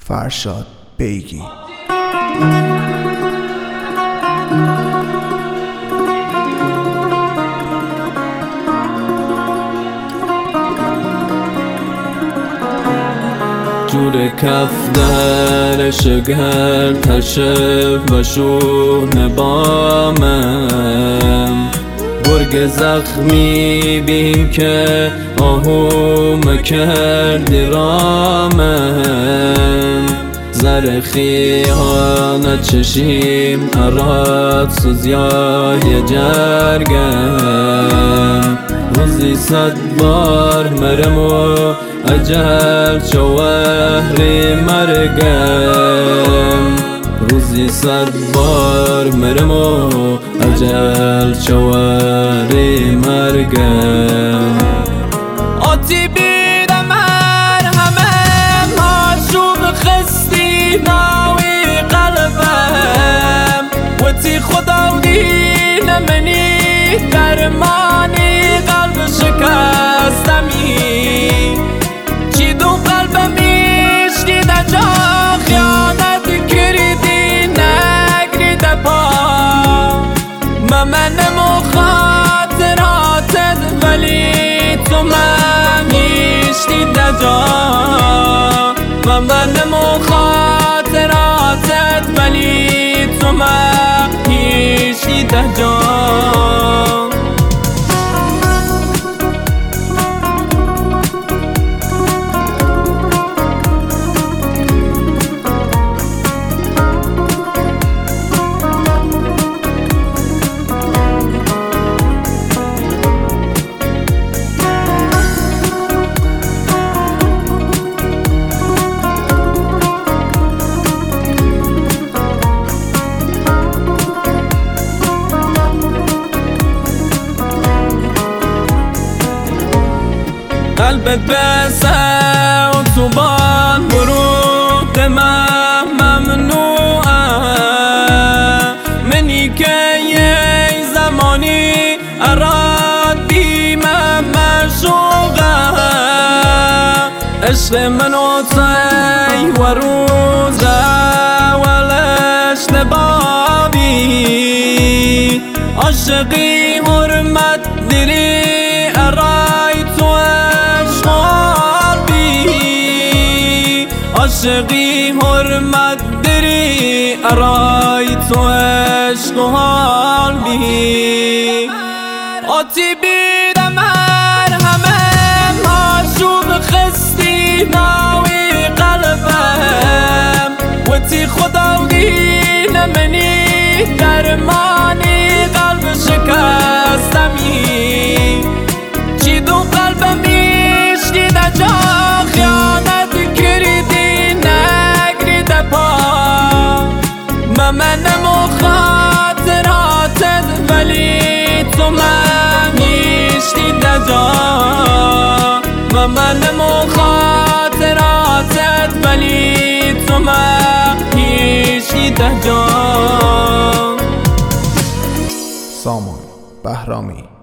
فرشاد بیگی. جور کف در شگر تشف و شونه بامم، گرگ زخمی بین که آهوم کردی رامم. زر خیانت چشیم اراد سوزیای جرگم، روزی 100 بار مرم و اجل شوهری مرگم، روزی 100 بار مرم و اجل شوهری مرگم. آتی بیدم مرهمم معشوق خستی ناوی قلبم، و تی خدا دین منی درمانی قلب شکستمی. چی دو قلبمی شدید جا خیانت کردی نگرید پا، من مخاطراتت ولی تو منیشتید جا، من مخاطراتت ولی تو منیشتید جا. قلبت بسه و توبان برود من ممنوعه، منی که یه زمانی ارادی من مشوقه. عشق من و تی و روزه ولش نبابی، عاشقی حرمت دلی ارای تو عاشقی حرمت دری ارای تو عشق و حال بی. آتی بیدم مرهمم معشوق خستی ناوی قلبم، و تی خدا دین منی درمانی قلب شکستمی. چی دو قلبمی شدید جا خیانت کردی نگرید پا، من مخاطراتت ولی تو منیشتید جا، من مخاطراتت ولی تو منیشتید جا. سامان بهرامی.